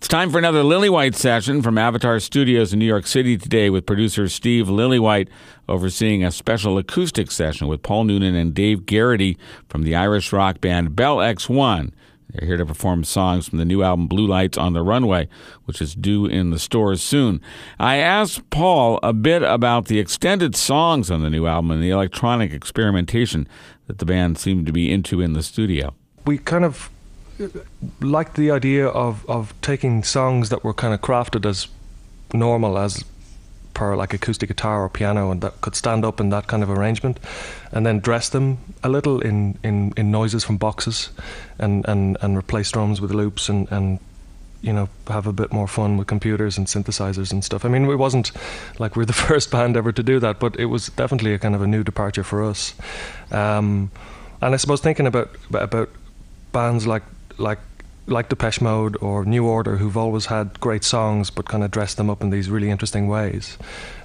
It's time for another Lillywhite session from Avatar Studios in New York City today with producer Steve Lillywhite overseeing a special acoustic session with Paul Noonan and Dave Garrity from the Irish rock band Bell X1. They're here to perform songs from the new album Blue Lights on the Runway, which is due in the stores soon. I asked Paul a bit about the extended songs on the new album and the electronic experimentation that the band seemed to be into in the studio. We kind of liked the idea of taking songs that were kind of crafted as normal as per like acoustic guitar or piano, and that could stand up in that kind of arrangement, and then dress them a little in noises from boxes and replace drums with loops and you know, have a bit more fun with computers and synthesizers and stuff. I mean, it wasn't like we're the first band ever to do that, but it was definitely a kind of a new departure for us. And I suppose thinking about bands like Depeche Mode or New Order, who've always had great songs but kind of dressed them up in these really interesting ways.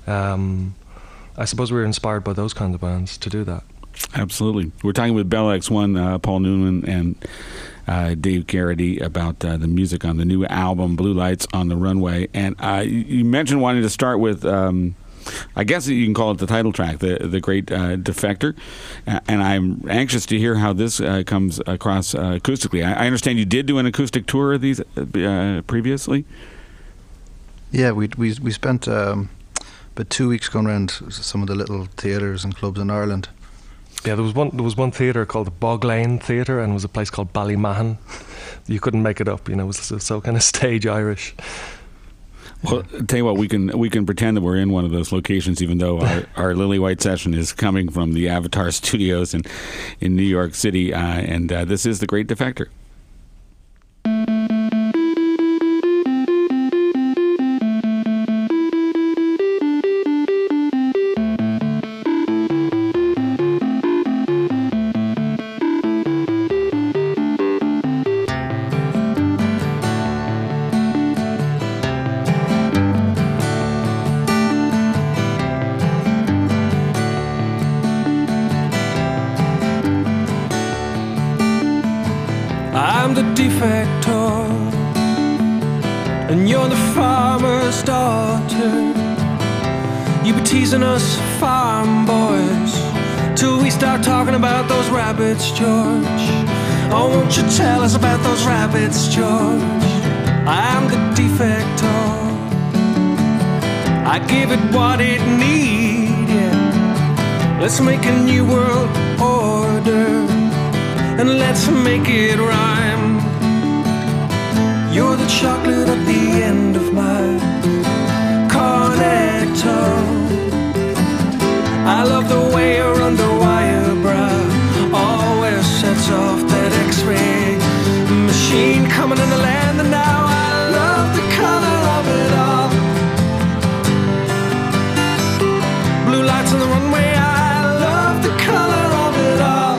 I suppose we were inspired by those kinds of bands to do that. Absolutely. We're talking with Bell X1, Paul Noonan and Dave Garrity about the music on the new album Blue Lights on the Runway. And you mentioned wanting to start with I guess you can call it the title track, the Great Defector, and I'm anxious to hear how this comes across acoustically. I understand you did do an acoustic tour of these previously? Yeah, we spent about 2 weeks going around some of the little theatres and clubs in Ireland. Yeah, there was one theatre called the Bog Lane Theatre, and there was a place called Ballymahan. You couldn't make it up, you know, it was so kind of stage Irish. Well, I'll tell you what, we can pretend that we're in one of those locations, even though our Lillywhite session is coming from the Avatar Studios in New York City, and this is The Great Defector. I'm the defector, and you're the farmer's daughter. You be teasing us farm boys till we start talking about those rabbits, George. Oh, won't you tell us about those rabbits, George? I'm the defector, I give it what it needed. Let's make a new world order, and let's make it rhyme. You're the chocolate at the end of my cornetto. I love the way your underwire brow always sets off that X-ray machine coming in the land, and now I love the color of it all. Blue lights on the runway, I love the color of it all.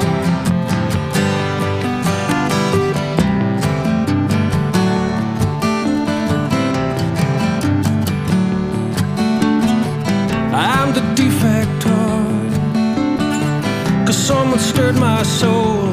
I'm the defector, 'cause someone stirred my soul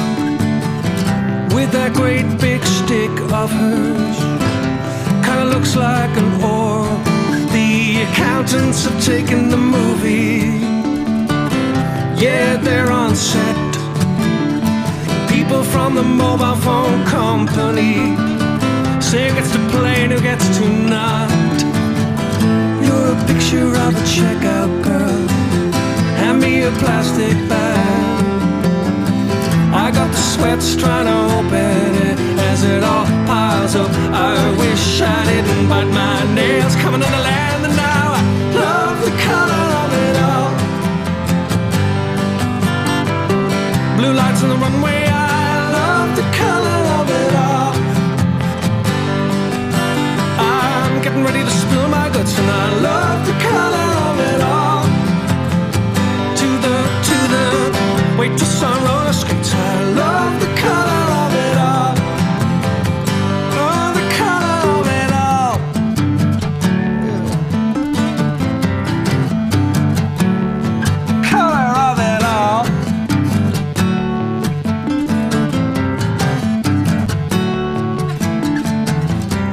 with that great big stick of hers. Kinda looks like an oar. The accountants have taken the movie. Yeah, they're on set. People from the mobile phone company say who gets to play and who gets to not. You're a picture of a checkout girl. Hand me a plastic bag. I got the sweats trying to open it as it all piles up. I wish I didn't bite my nails coming to the land, and now I love the color of it all. Blue lights on the runway, I love the color of it all. I'm getting ready to spill my guts, and I love the color of it all. To the waitress on roller skates, I love the color of it all. Oh, the color of it all. Color of it all.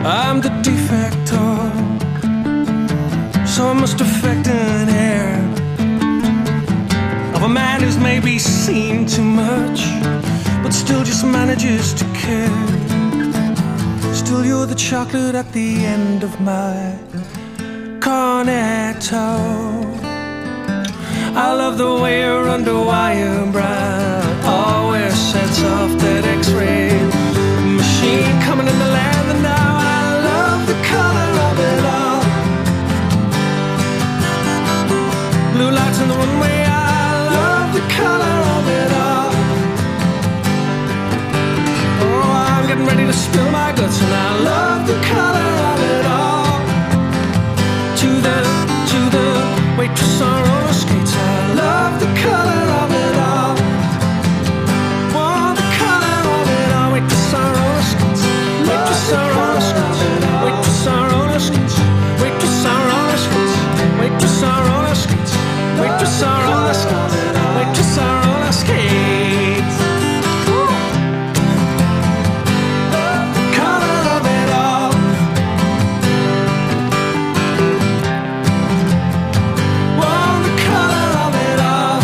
I'm the defector, so I must affect an air of a man who's maybe seen too much, but still just manages to care. Still you're the chocolate at the end of my cornetto. I love the way you're underwire brown, always sets off that X-ray machine coming in the land. And now I love the color of it all. Blue lights in the runway, I love the color of it all. Oh, I'm getting ready to spill my guts, and I love the color of it all. To the waitress on roller skates, I love the color of it all. Oh, the color of it all. Waitress on roller skates, waitress on roller skates, waitress on roller skates, waitress on roller skates, waitress on roller skates, waitress on roller skates, waitress on roller skates. Color of it all. Oh, the color of it all.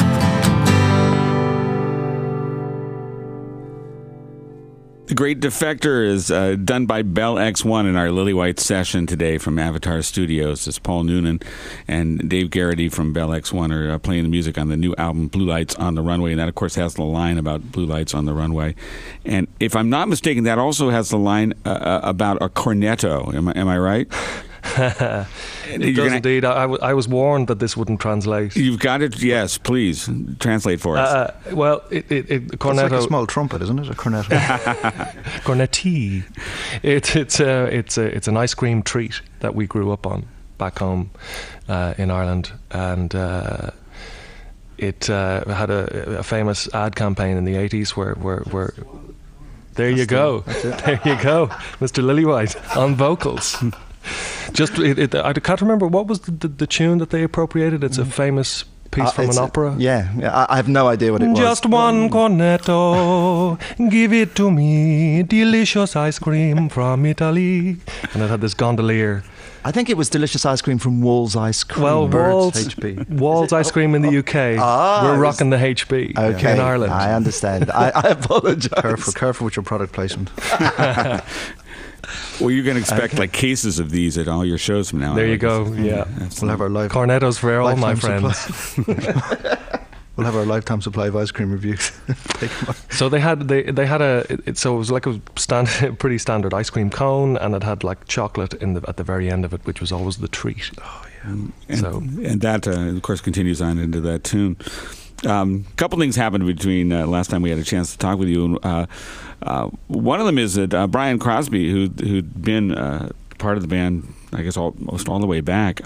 The Great Defector is done by Bell X1 in our Lillywhite session today from Avatar Studios. It's Paul Noonan and Dave Garrity from Bell X1 are playing the music on the new album Blue Lights on the Runway, and that, of course, has the line about blue lights on the runway. And if I'm not mistaken, that also has the line about a cornetto. Am I right? It does indeed. I was warned that this wouldn't translate. You've got it? Yes, please. Translate for us. Well, cornetto... It's like a small trumpet, isn't it? A cornetto. Cornetti. It's an ice cream treat that we grew up on back home in Ireland, and it had a famous ad campaign in the 80s where there you go, Mr. Lillywhite on vocals. I can't remember what was the tune that they appropriated. It's a famous piece from an opera. Yeah, I have no idea what it was. Just one cornetto, give it to me, delicious ice cream from Italy. And it had this gondolier. I think it was delicious ice cream from Wall's Ice Cream. Well, HB. Wall's Ice Cream in the UK. We're rocking the HB in Ireland. I understand. I apologise. Careful with your product placement. Well, you're going to expect like cases of these at all your shows from now on. There you go. Yeah, we'll have our live cornettos for all my friends. We'll have our lifetime supply of ice cream reviews. So they had so it was like a pretty standard ice cream cone, and it had like chocolate at the very end of it, which was always the treat. Oh yeah. And that of course continues on into that tune. Couple things happened between last time we had a chance to talk with you. One of them is that Brian Crosby, who'd been part of the band, I guess almost all the way back,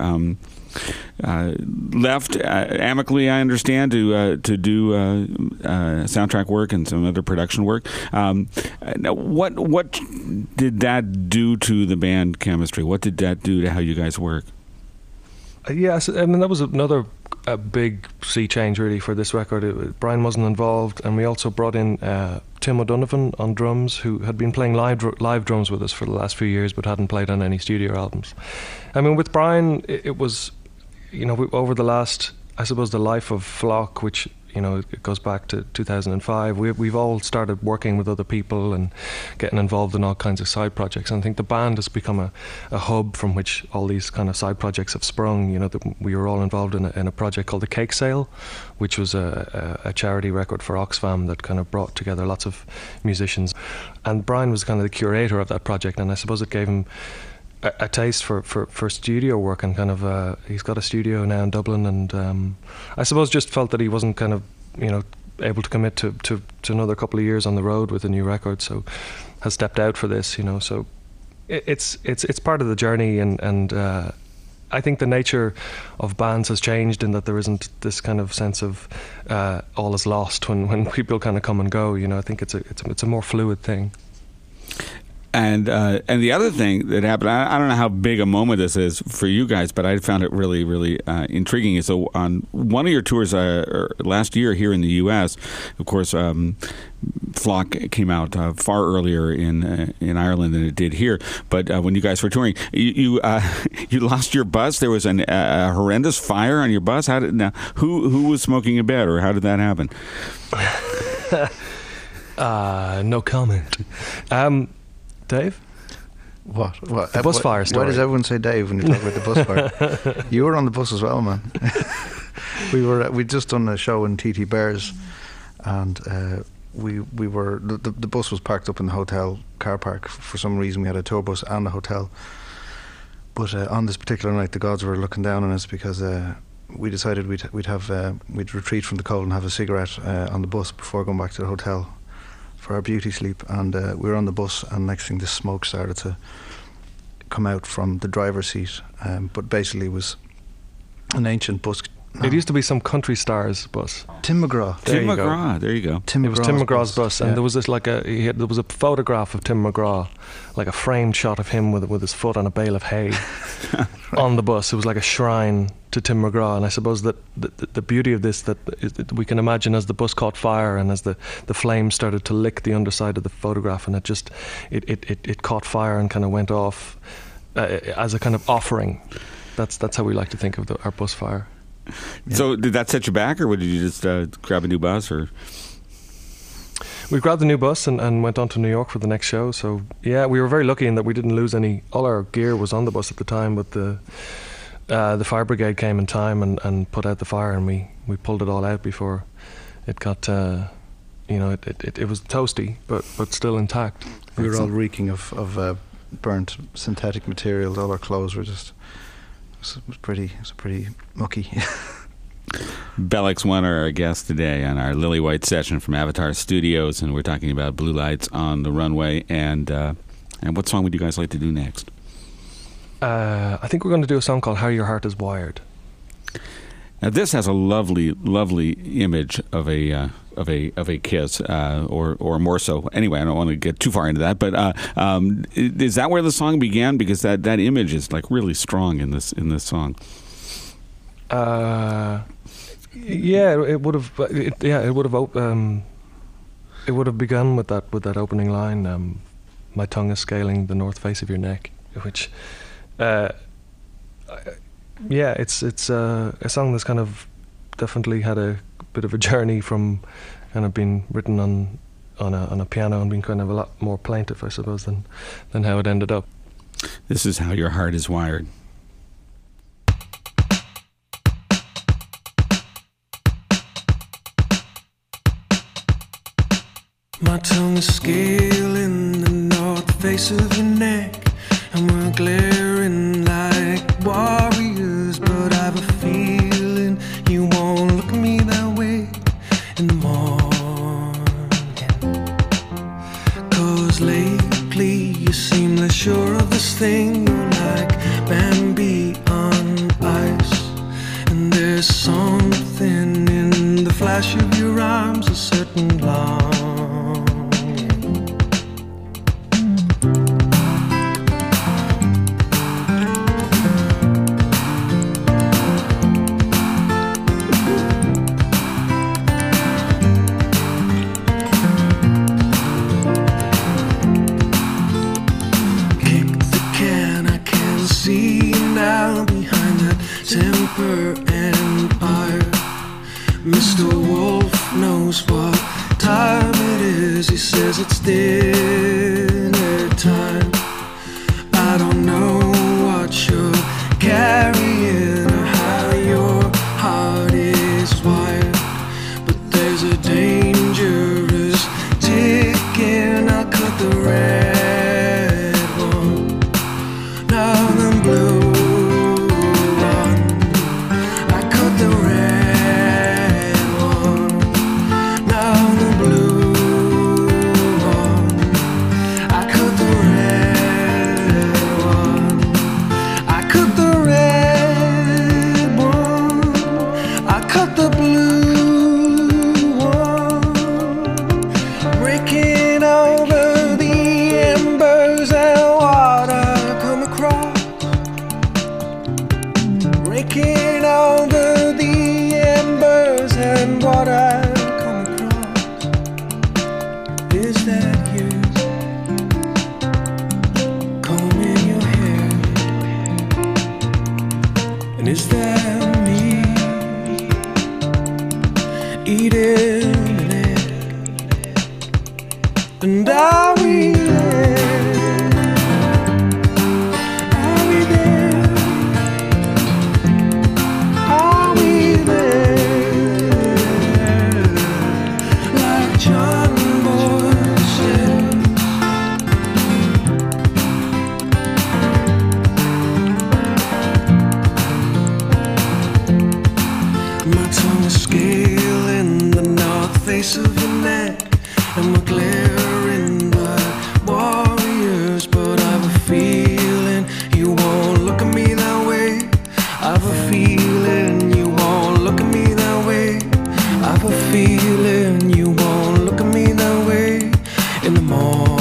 left amicably, I understand, to do soundtrack work and some other production work. What did that do to the band chemistry? What did that do to how you guys work? Yes, I mean that was another big sea change really for this record. Brian wasn't involved, and we also brought in Tim O'Donovan on drums, who had been playing live drums with us for the last few years, but hadn't played on any studio albums. I mean, with Brian, it was, over the last, I suppose, the life of Flock, which it goes back to 2005. We've all started working with other people and getting involved in all kinds of side projects. And I think the band has become a hub from which all these kind of side projects have sprung. We were all involved in a project called The Cake Sale, which was a charity record for Oxfam that kind of brought together lots of musicians. And Brian was kind of the curator of that project, and I suppose it gave him a taste for studio work, and kind of he's got a studio now in Dublin, and I suppose just felt that he wasn't kind of able to commit to another couple of years on the road with a new record, so has stepped out for this, so it's part of the journey, and I think the nature of bands has changed in that there isn't this kind of sense of all is lost when people kind of come and go. I think it's a more fluid thing. And the other thing that happened, I don't know how big a moment this is for you guys, but I found it really, really intriguing. So on one of your tours last year here in the U.S., of course, Flock came out far earlier in Ireland than it did here. But when you guys were touring, you lost your bus. There was a horrendous fire on your bus. Who was smoking in bed, or how did that happen? No comment. Dave? What? The bus fire story. Why does everyone say Dave when you talk about the bus fire? You were on the bus as well, man. We'd just done a show in TT Bears, and we were the bus was parked up in the hotel car park. For some reason, we had a tour bus and a hotel. But on this particular night, the gods were looking down on us because we decided we'd retreat from the cold and have a cigarette on the bus before going back to the hotel for our beauty sleep. And we were on the bus, and next thing, the smoke started to come out from the driver's seat. But basically, it was an ancient bus. It used to be some country stars bus. Tim McGraw. Tim McGraw. There you go. It was Tim McGraw's bus, and there was this there was a photograph of Tim McGraw, like a framed shot of him with his foot on a bale of hay on the bus. It was like a shrine to Tim McGraw, and I suppose that the beauty of this that we can imagine as the bus caught fire and as the flames started to lick the underside of the photograph, and it caught fire and kind of went off as a kind of offering. That's how we like to think of our bus fire. Yeah. So did that set you back, or did you just grab a new bus? Or we grabbed a new bus and went on to New York for the next show. So yeah, we were very lucky in that we didn't lose any. All our gear was on the bus at the time, but the fire brigade came in time and put out the fire, and we pulled it all out before it got it was toasty but still intact. We were all reeking of burnt synthetic materials. All our clothes were just. It was pretty mucky. Bellix One are our guest today on our Lily White session from Avatar Studios, and we're talking about Blue Lights on the Runway. And what song would you guys like to do next? I think we're going to do a song called "How Your Heart Is Wired." Now, this has a lovely, lovely image of a kiss, or more so. Anyway, I don't want to get too far into that, but is that where the song began? Because that image is like really strong in this song. It would have. It would have begun with that opening line. My tongue is scaling the north face of your neck, which. It's a song that's kind of definitely had a bit of a journey from kind of being written on a piano and being kind of a lot more plaintive, I suppose, than how it ended up. This is How Your Heart Is Wired. My tongue is scaling the north face of your neck, and we're glaring like warriors, but I have a feeling you won't look at me that way in the morning. 'Cause lately you seem less sure of this thing. You're like Bambi on ice, and there's something in the flash of your arms, a certain longing. Temper and ire. Mr. Wolf knows what time it is. He says it's dinner time. I don't know what you're carrying or how your heart is wired, but there's a dangerous ticking. I'll cut the red one, now the blue. Over the embers base of your neck, and we're glaring like warriors. But I have a feeling you won't look at me that way. I have a feeling you won't look at me that way. I have a feeling you won't look at me that way in the morning.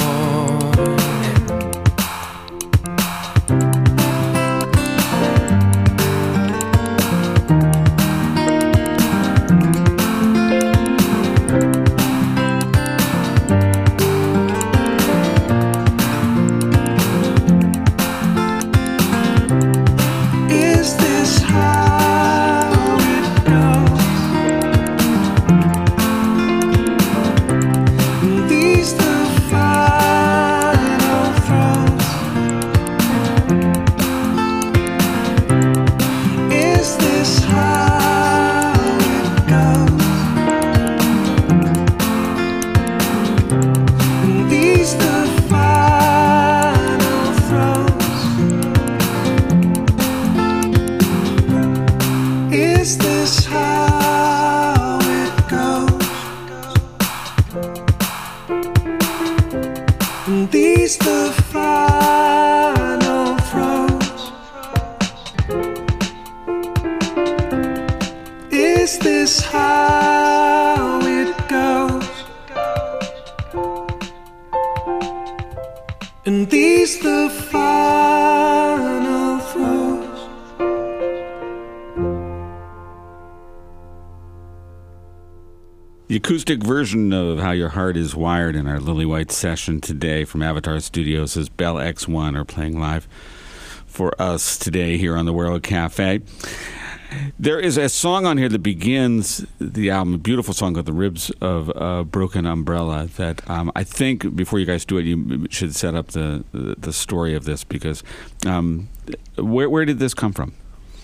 The acoustic version of How Your Heart Is Wired in our Lily White session today from Avatar Studios as Bell X1 are playing live for us today here on the World Cafe. There is a song on here that begins the album, a beautiful song called The Ribs of a Broken Umbrella, that I think before you guys do it, you should set up the story of this, because where did this come from?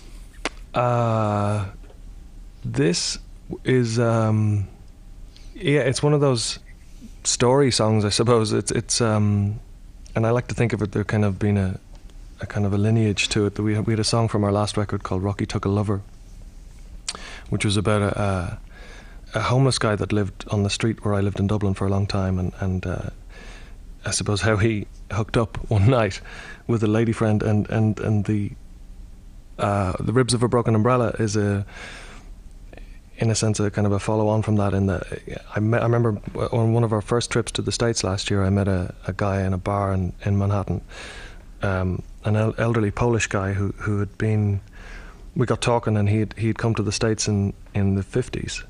This is... yeah, it's one of those story songs, I suppose. It's and I like to think of it there kind of being a kind of a lineage to it. That we had a song from our last record called Rocky Took a Lover, which was about a homeless guy that lived on the street where I lived in Dublin for a long time, and I suppose how he hooked up one night with a lady friend, and the Ribs of a Broken Umbrella is in a sense, a kind of a follow-on from that. In that, I remember on one of our first trips to the States last year, I met a guy in a bar in Manhattan, an elderly Polish guy who had been. We got talking, and he'd come to the States in the 50s,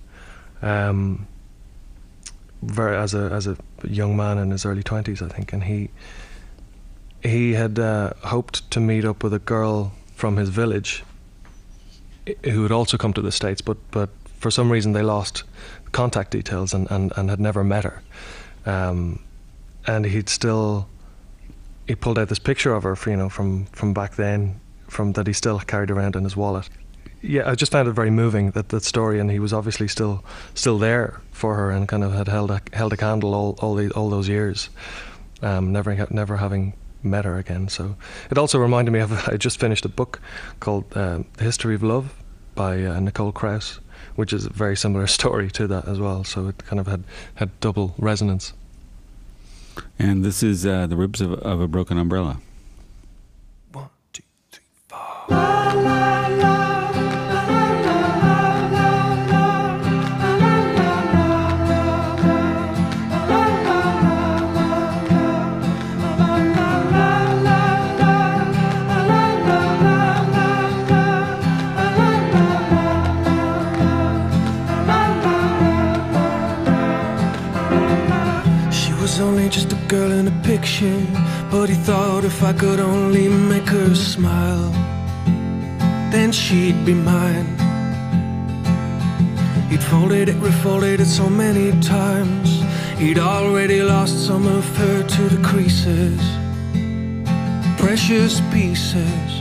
as a young man in his early 20s, I think, and he had hoped to meet up with a girl from his village who had also come to the States, but for some reason they lost contact details and had never met her. And he pulled out this picture of her from back then, that he still carried around in his wallet. Yeah, I just found it very moving, that story, and he was obviously still there for her, and kind of had held a candle all those years, never having met her again. So it also reminded me of, I just finished a book called The History of Love by Nicole Krauss, which is a very similar story to that as well. So it kind of had double resonance. And this is The Ribs of a Broken Umbrella. 1, 2, 3, 4. Only just a girl in a picture, but he thought if I could only make her smile, then she'd be mine. He'd folded it, refolded it so many times, he'd already lost some of her to the creases, precious pieces.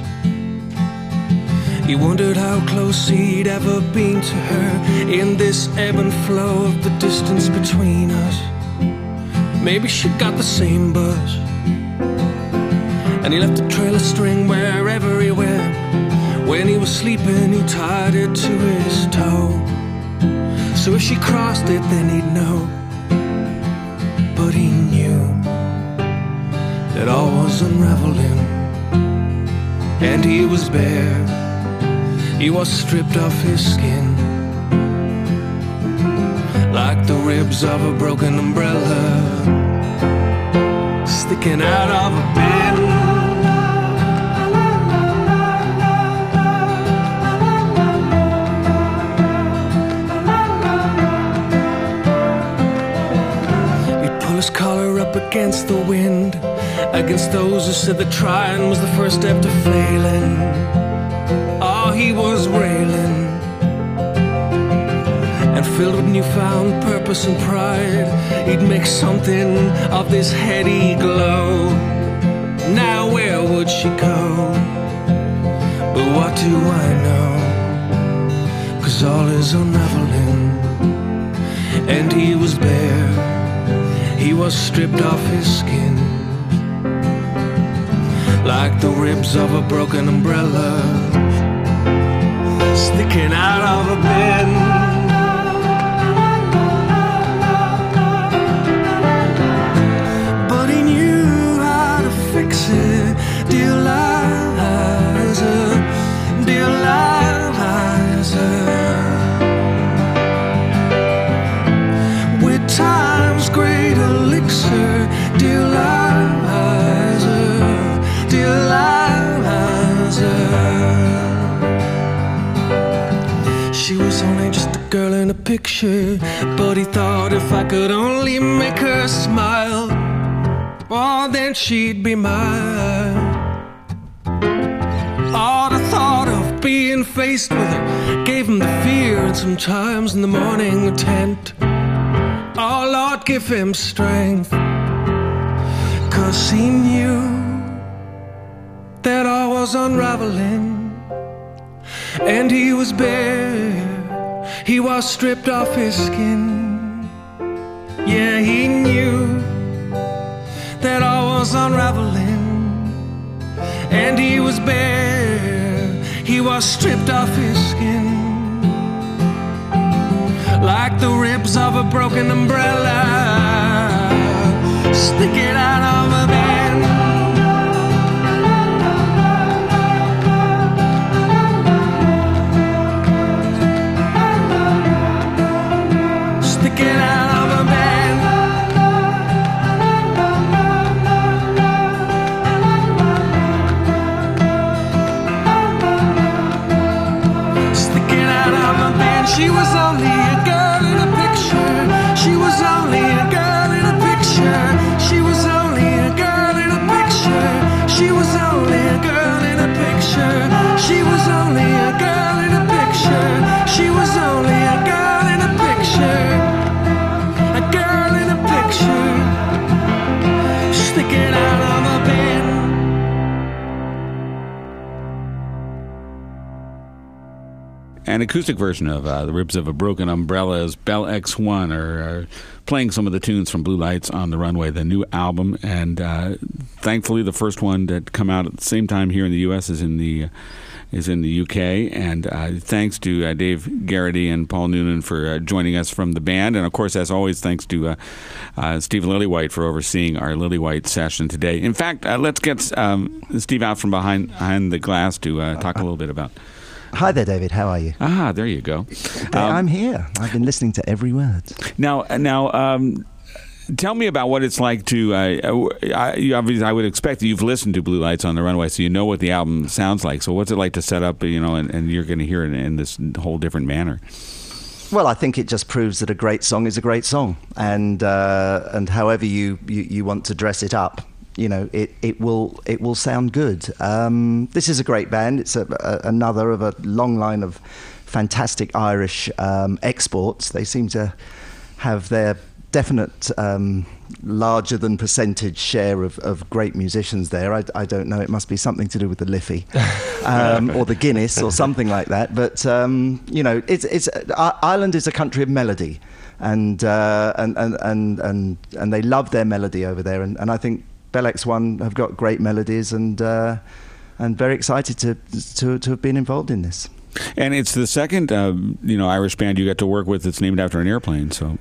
He wondered how close he'd ever been to her in this ebb and flow of the distance between us. Maybe she got the same buzz, and he left a trail of string wherever he went. When he was sleeping, he tied it to his toe. So if she crossed it, then he'd know. But he knew that all was unraveling, and he was bare. He was stripped off his skin, like the ribs of a broken umbrella sticking out of a bin. His collar up against the wind, against those who said that trying was the first step to failing. Oh, he was railing, and filled with newfound purpose and pride, he'd make something of this heady glow. Now where would she go? But what do I know? 'Cause all is unraveling, and he was bare. He was stripped off his skin, like the ribs of a broken umbrella sticking out of a bin. But he knew how to fix it, dear Liza, dear Liza. With time's great elixir, dear Liza, dear Liza. She was only just a girl in a picture, but he thought if I could only make her smile, oh, then she'd be mine. Oh, the thought of being faced with her gave him the fear, and sometimes in the morning a tent. Oh, Lord, give him strength, 'cause he knew that all was unraveling, and he was bare. He was stripped off his skin. Yeah, he knew that all was unraveling, and he was bare. He was stripped off his skin, like the ribs of a broken umbrella sticking out of a bin. Sticking out of a bin. Sticking out of a bin. She was only a girl in a picture. She was only a girl in a picture. She was only a girl in a picture. She was only a girl in a picture. She was only a girl in a picture. She was only a girl in a picture. A girl in a picture. Sticking out of a bin. An acoustic version of The Ribs of a Broken Umbrella is Bell X1 are playing some of the tunes from Blue Lights on the Runway, the new album, and thankfully the first one to come out at the same time here in the U.S. is in the UK. And thanks to Dave Garrity and Paul Noonan for joining us from the band, and of course, as always, thanks to Steve Lillywhite for overseeing our Lillywhite session today. In fact, let's get Steve out from behind the glass to talk a little bit about. Hi there, David. How are you? Ah, there you go. I'm here. I've been listening to every word. Now, tell me about what it's like to. Obviously, I would expect that you've listened to Blue Lights on the Runway, so you know what the album sounds like. So, what's it like to set up? And you're going to hear it in this whole different manner. Well, I think it just proves that a great song is a great song, and however you want to dress it up, it will sound good. This is a great band. It's another of a long line of fantastic Irish exports. They seem to have their definite larger than percentage share of great musicians there. I don't know. It must be something to do with the Liffey or the Guinness or something like that. But it's Ireland is a country of melody, and they love their melody over there. And I think Bell X1 have got great melodies, and very excited to have been involved in this. And it's the second, Irish band you got to work with that's named after an airplane. So,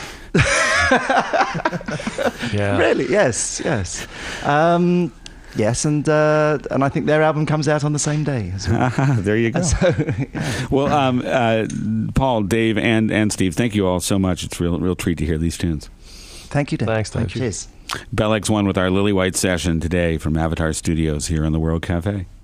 Yeah. Really? Yes. Yes, and I think their album comes out on the same day as well. there you go. So, yeah. Well, Paul, Dave, and Steve, thank you all so much. It's a real treat to hear these tunes. Thank you, Dave. Thanks, Dave. Cheers. Bell X1 with our Lily White session today from Avatar Studios here on the World Cafe.